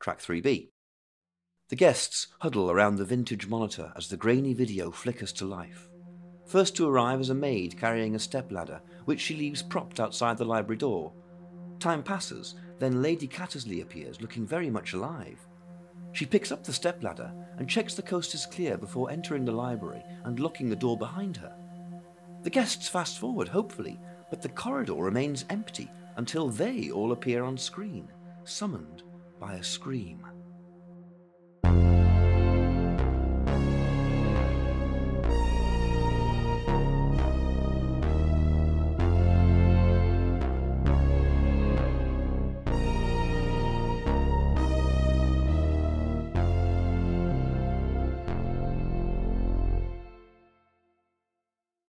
Track 3B. The guests huddle around the vintage monitor as the grainy video flickers to life. First to arrive is a maid carrying a stepladder, which she leaves propped outside the library door. Time passes, then Lady Cattersley appears, looking very much alive. She picks up the stepladder and checks the coast is clear before entering the library and locking the door behind her. The guests fast forward, hopefully, but the corridor remains empty until they all appear on screen, summoned by a scream.